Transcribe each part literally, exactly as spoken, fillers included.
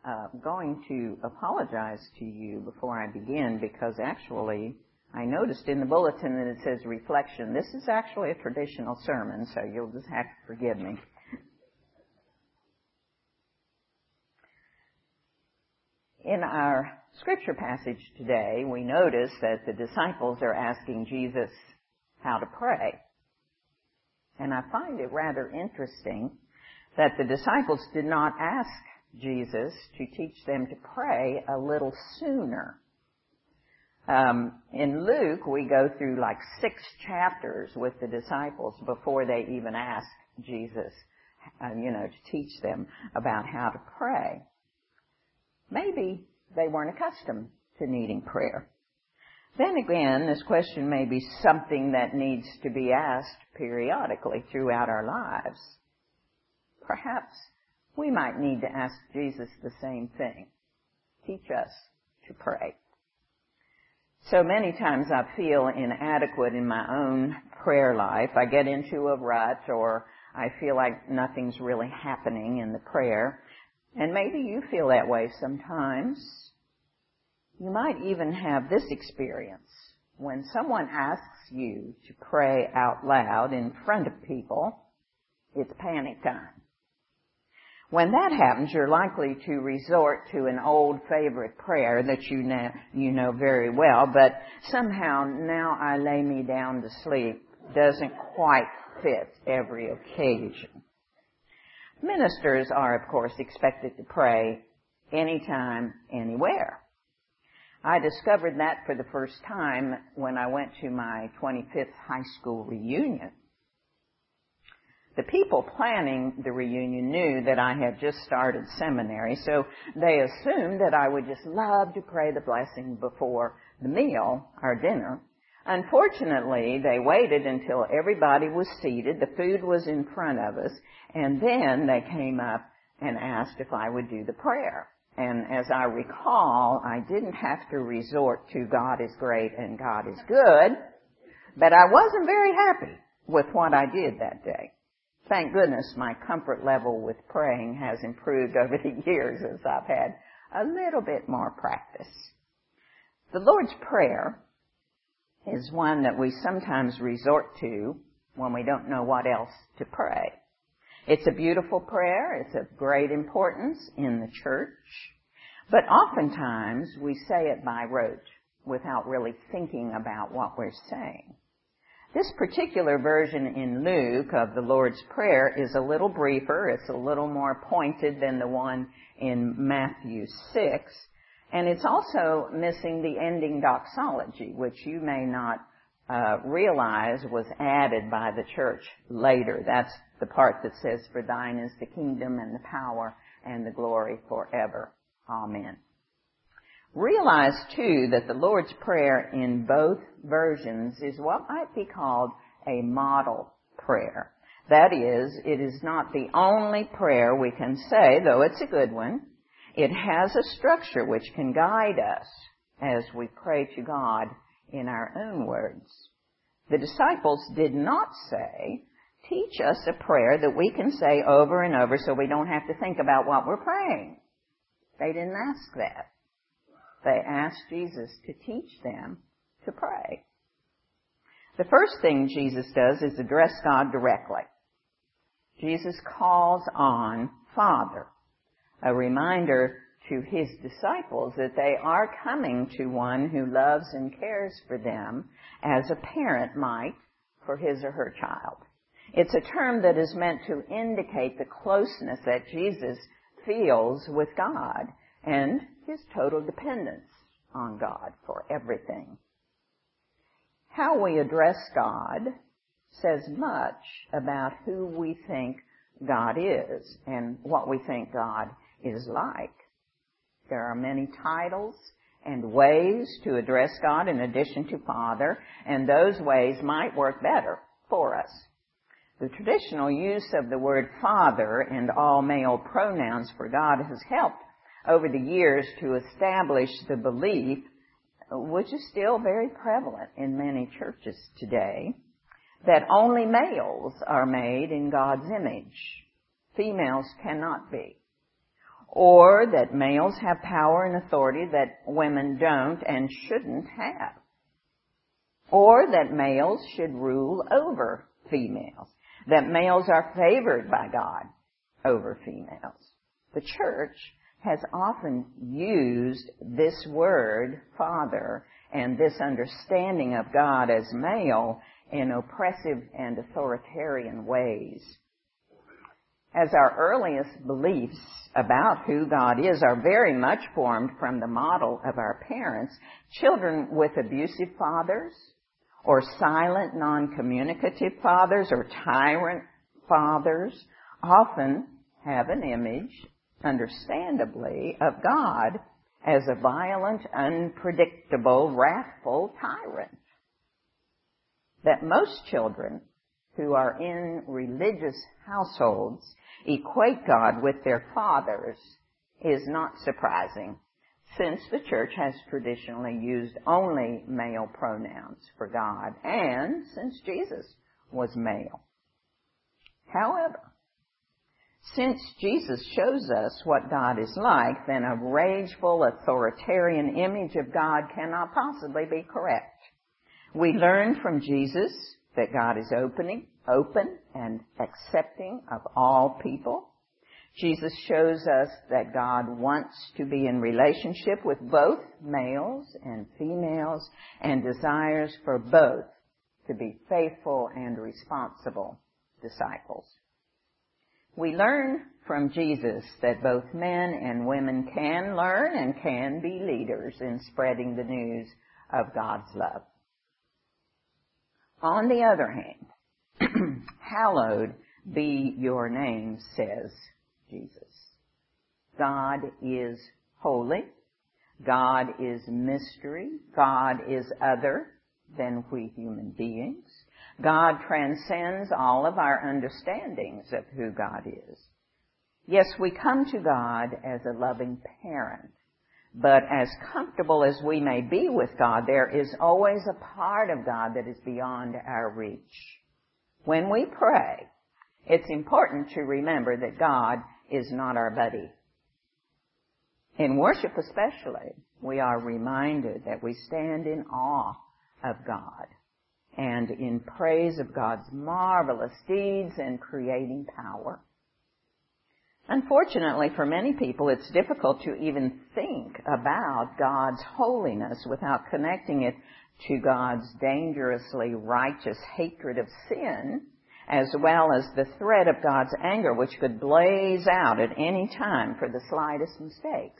uh, going to apologize to you before I begin, because actually I noticed in the bulletin that it says reflection. This is actually a traditional sermon, so you'll just have to forgive me. In our scripture passage today, we notice that the disciples are asking Jesus how to pray. And I find it rather interesting that the disciples did not ask Jesus to teach them to pray a little sooner. Um, in Luke, we go through like six chapters with the disciples before they even ask Jesus, uh, you know, to teach them about how to pray. Maybe they weren't accustomed to needing prayer. Then again, this question may be something that needs to be asked periodically throughout our lives. Perhaps we might need to ask Jesus the same thing. Teach us to pray. So many times I feel inadequate in my own prayer life. I get into a rut, or I feel like nothing's really happening in the prayer. And maybe you feel that way sometimes. You might even have this experience. When someone asks you to pray out loud in front of people, it's panic time. When that happens, you're likely to resort to an old favorite prayer that you know, you know very well, but somehow "now I lay me down to sleep" doesn't quite fit every occasion. Ministers are, of course, expected to pray anytime, anywhere. I discovered that for the first time when I went to my twenty-fifth high school reunion. The people planning the reunion knew that I had just started seminary, so they assumed that I would just love to pray the blessing before the meal, our dinner. Unfortunately, they waited until everybody was seated, the food was in front of us, and then they came up and asked if I would do the prayer. And as I recall, I didn't have to resort to "God is great and God is good," but I wasn't very happy with what I did that day. Thank goodness my comfort level with praying has improved over the years as I've had a little bit more practice. The Lord's Prayer is one that we sometimes resort to when we don't know what else to pray. It's a beautiful prayer. It's of great importance in the church. But oftentimes we say it by rote without really thinking about what we're saying. This particular version in Luke of the Lord's Prayer is a little briefer. It's a little more pointed than the one in Matthew six. And it's also missing the ending doxology, which you may not uh, realize was added by the church later. That's the part that says, "For thine is the kingdom and the power and the glory forever. Amen." Realize, too, that the Lord's Prayer in both versions is what might be called a model prayer. That is, it is not the only prayer we can say, though it's a good one. It has a structure which can guide us as we pray to God in our own words. The disciples did not say, "Teach us a prayer that we can say over and over so we don't have to think about what we're praying." They didn't ask that. They asked Jesus to teach them to pray. The first thing Jesus does is address God directly. Jesus calls on Father, a reminder to his disciples that they are coming to one who loves and cares for them as a parent might for his or her child. It's a term that is meant to indicate the closeness that Jesus feels with God and his total dependence on God for everything. How we address God says much about who we think God is and what we think God is like. There are many titles and ways to address God in addition to Father, and those ways might work better for us. The traditional use of the word Father and all male pronouns for God has helped over the years to establish the belief, which is still very prevalent in many churches today, that only males are made in God's image. Females cannot be. or that males have power and authority that women don't and shouldn't have, or that males should rule over females, that males are favored by God over females. The church has often used this word, father, and this understanding of God as male in oppressive and authoritarian ways. As our earliest beliefs about who God is are very much formed from the model of our parents, children with abusive fathers, or silent, non-communicative fathers, or tyrant fathers often have an image, understandably, of God as a violent, unpredictable, wrathful tyrant. That most children who are in religious households equate God with their fathers is not surprising, since the church has traditionally used only male pronouns for God, and since Jesus was male. However, since Jesus shows us what God is like, then a rageful, authoritarian image of God cannot possibly be correct. We learn from Jesus that God is opening, open and accepting of all people. Jesus shows us that God wants to be in relationship with both males and females and desires for both to be faithful and responsible disciples. We learn from Jesus that both men and women can learn and can be leaders in spreading the news of God's love. On the other hand, hallowed be your name, says Jesus. God is holy. God is mystery. God is other than we human beings. God transcends all of our understandings of who God is. Yes, we come to God as a loving parent, but as comfortable as we may be with God, there is always a part of God that is beyond our reach. When we pray, it's important to remember that God is not our buddy. In worship especially, we are reminded that we stand in awe of God and in praise of God's marvelous deeds and creating power. Unfortunately, for many people, it's difficult to even think about God's holiness without connecting it to God's dangerously righteous hatred of sin, as well as the threat of God's anger, which could blaze out at any time for the slightest mistakes.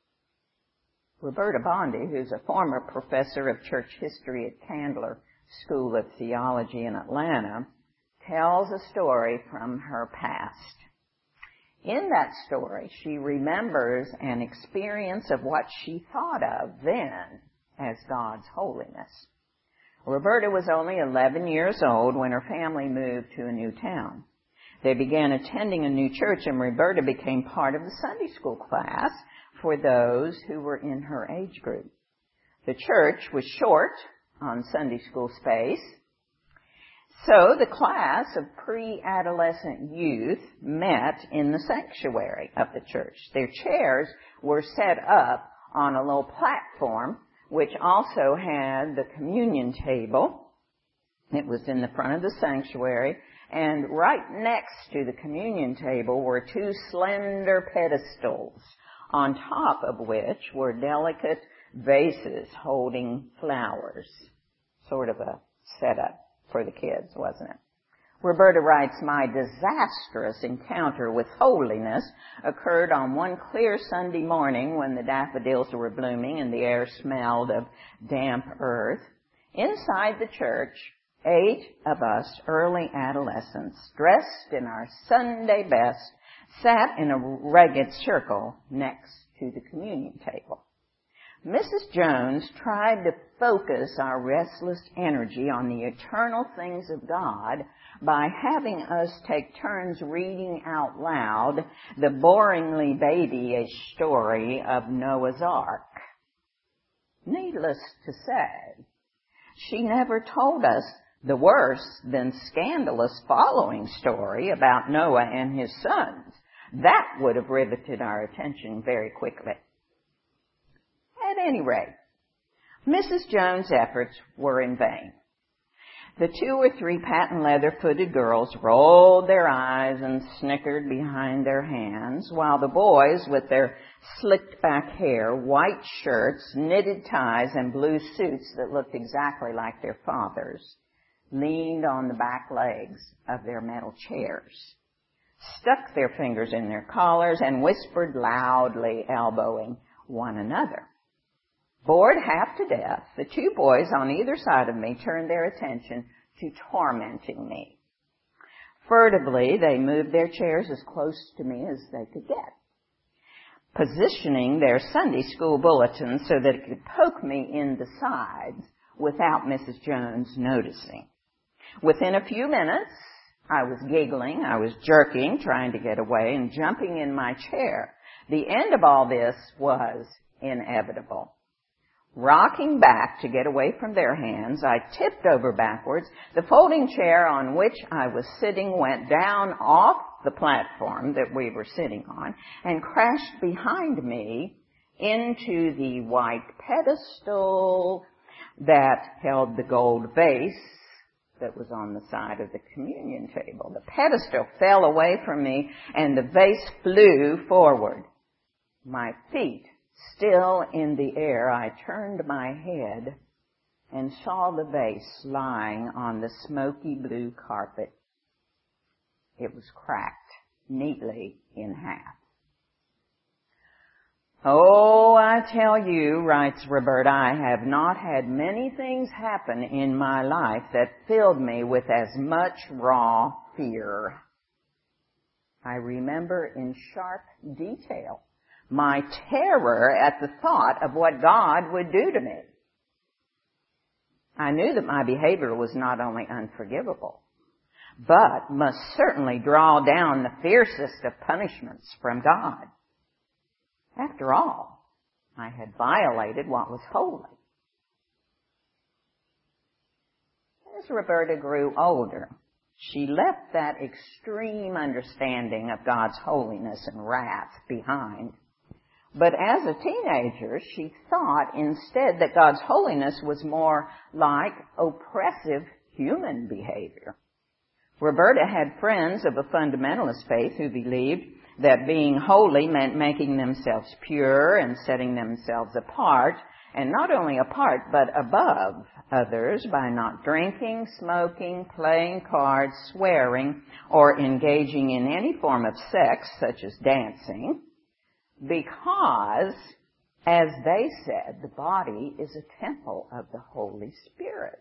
Roberta Bondi, who's a former professor of church history at Candler School of Theology in Atlanta, tells a story from her past. In that story, she remembers an experience of what she thought of then as God's holiness. Roberta was only eleven years old when her family moved to a new town. They began attending a new church, and Roberta became part of the Sunday school class for those who were in her age group. The church was short on Sunday school space, so the class of pre-adolescent youth met in the sanctuary of the church. Their chairs were set up on a little platform, which also had the communion table. It was in the front of the sanctuary, and right next to the communion table were two slender pedestals, on top of which were delicate vases holding flowers. Sort of a setup for the kids, wasn't it? Roberta writes, "My disastrous encounter with holiness occurred on one clear Sunday morning when the daffodils were blooming and the air smelled of damp earth. Inside the church, eight of us early adolescents, dressed in our Sunday best, sat in a ragged circle next to the communion table. Missus Jones tried to focus our restless energy on the eternal things of God by having us take turns reading out loud the boringly babyish story of Noah's Ark. Needless to say, she never told us the worse than scandalous following story about Noah and his sons, That would have riveted our attention very quickly. At any rate, Missus Jones' efforts were in vain. The two or three patent leather-footed girls rolled their eyes and snickered behind their hands, while the boys, with their slicked back hair, white shirts, knitted ties, and blue suits that looked exactly like their father's, leaned on the back legs of their metal chairs, stuck their fingers in their collars, and whispered loudly, elbowing one another. Bored half to death, the two boys on either side of me turned their attention to tormenting me. Furtively, they moved their chairs as close to me as they could get, positioning their Sunday school bulletins so that it could poke me in the sides without Missus Jones noticing. Within a few minutes, I was giggling, I was jerking, trying to get away, and jumping in my chair. The end of all this was inevitable. Rocking back to get away from their hands, I tipped over backwards. The folding chair on which I was sitting went down off the platform that we were sitting on and crashed behind me into the white pedestal that held the gold vase that was on the side of the communion table. The pedestal fell away from me and the vase flew forward. My feet still in the air, I turned my head and saw the vase lying on the smoky blue carpet. It was cracked neatly in half. Oh, I tell you, writes Roberta, I have not had many things happen in my life that filled me with as much raw fear. I remember in sharp detail my terror at the thought of what God would do to me. I knew that my behavior was not only unforgivable, but must certainly draw down the fiercest of punishments from God. After all, I had violated what was holy. As Roberta grew older, she left that extreme understanding of God's holiness and wrath behind. But as a teenager, she thought instead that God's holiness was more like oppressive human behavior. Roberta had friends of a fundamentalist faith who believed that being holy meant making themselves pure and setting themselves apart, and not only apart, but above others by not drinking, smoking, playing cards, swearing, or engaging in any form of sex, such as dancing, because, as they said, the body is a temple of the Holy Spirit.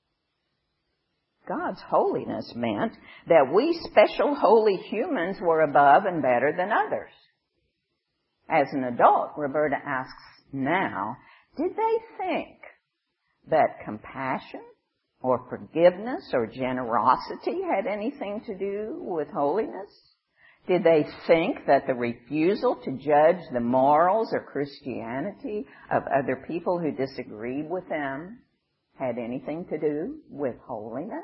God's holiness meant that we special holy humans were above and better than others. As an adult, Roberta asks now, did they think that compassion or forgiveness or generosity had anything to do with holiness? Did they think that the refusal to judge the morals or Christianity of other people who disagreed with them had anything to do with holiness?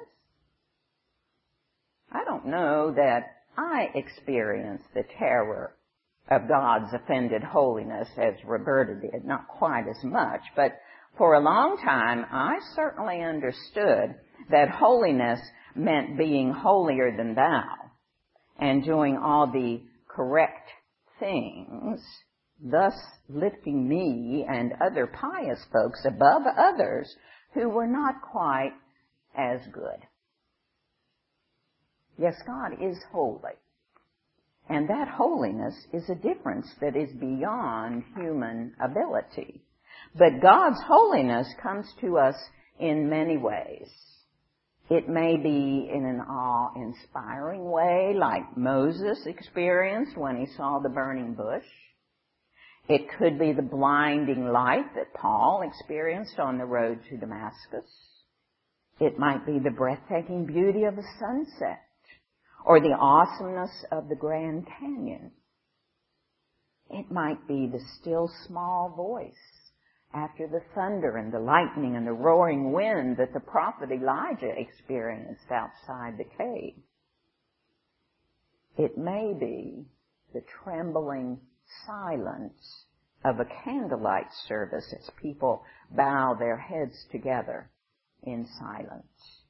I don't know that I experienced the terror of God's offended holiness as Roberta did, not quite as much, but for a long time I certainly understood that holiness meant being holier than thou and doing all the correct things, thus lifting me and other pious folks above others who were not quite as good. Yes, God is holy, and that holiness is a difference that is beyond human ability. But God's holiness comes to us in many ways. It may be in an awe-inspiring way, like Moses experienced when he saw the burning bush. It could be the blinding light that Paul experienced on the road to Damascus. It might be the breathtaking beauty of a sunset or the awesomeness of the Grand Canyon. It might be the still small voice after the thunder and the lightning and the roaring wind that the prophet Elijah experienced outside the cave. It may be the trembling silence of a candlelight service as people bow their heads together in silence.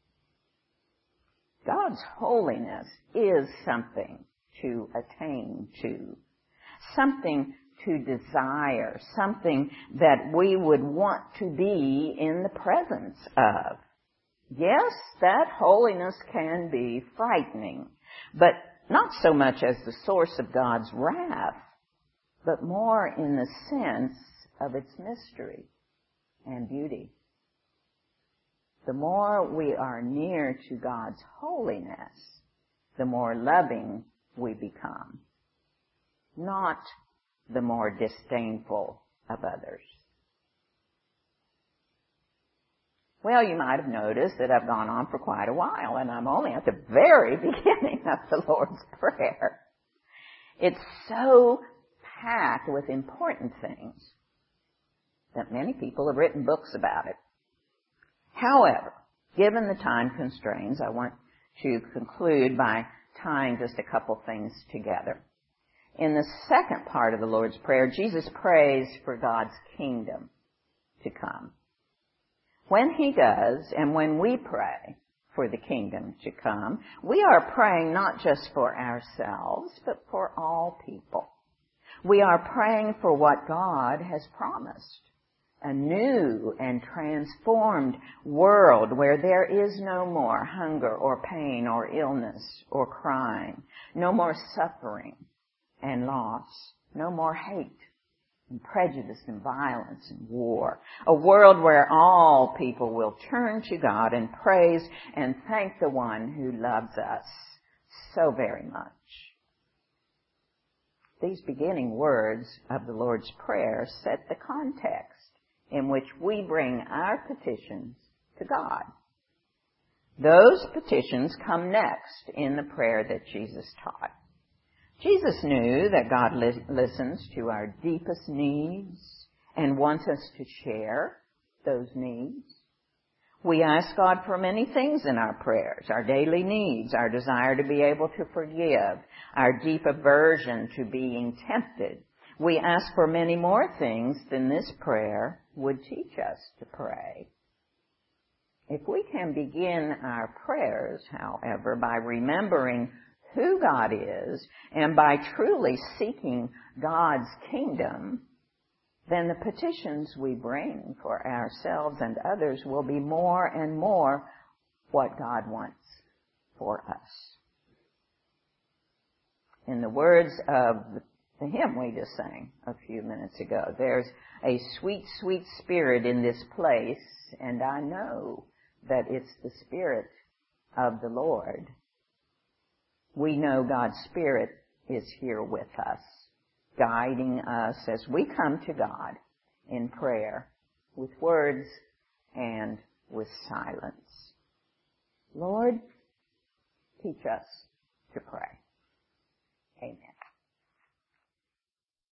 God's holiness is something to attain to, something to desire, something that we would want to be in the presence of. Yes, that holiness can be frightening, but not so much as the source of God's wrath, but more in the sense of its mystery and beauty. The more we are near to God's holiness, the more loving we become, not the more disdainful of others. Well, you might have noticed that I've gone on for quite a while, and I'm only at the very beginning of the Lord's Prayer. It's so packed with important things that many people have written books about it. However, given the time constraints, I want to conclude by tying just a couple things together. In the second part of the Lord's Prayer, Jesus prays for God's kingdom to come. When He does, and when we pray for the kingdom to come, we are praying not just for ourselves, but for all people. We are praying for what God has promised. A new and transformed world where there is no more hunger or pain or illness or crime, no more suffering and loss, no more hate and prejudice and violence and war. A world where all people will turn to God and praise and thank the one who loves us so very much. These beginning words of the Lord's Prayer set the context in which we bring our petitions to God. Those petitions come next in the prayer that Jesus taught. Jesus knew that God li- listens to our deepest needs and wants us to share those needs. We ask God for many things in our prayers, our daily needs, our desire to be able to forgive, our deep aversion to being tempted. We ask for many more things than this prayer would teach us to pray. If we can begin our prayers, however, by remembering who God is and by truly seeking God's kingdom, then the petitions we bring for ourselves and others will be more and more what God wants for us. In the words of the hymn we just sang a few minutes ago, there's a sweet, sweet spirit in this place, and I know that it's the Spirit of the Lord. We know God's Spirit is here with us, guiding us as we come to God in prayer with words and with silence. Lord, teach us to pray. Amen.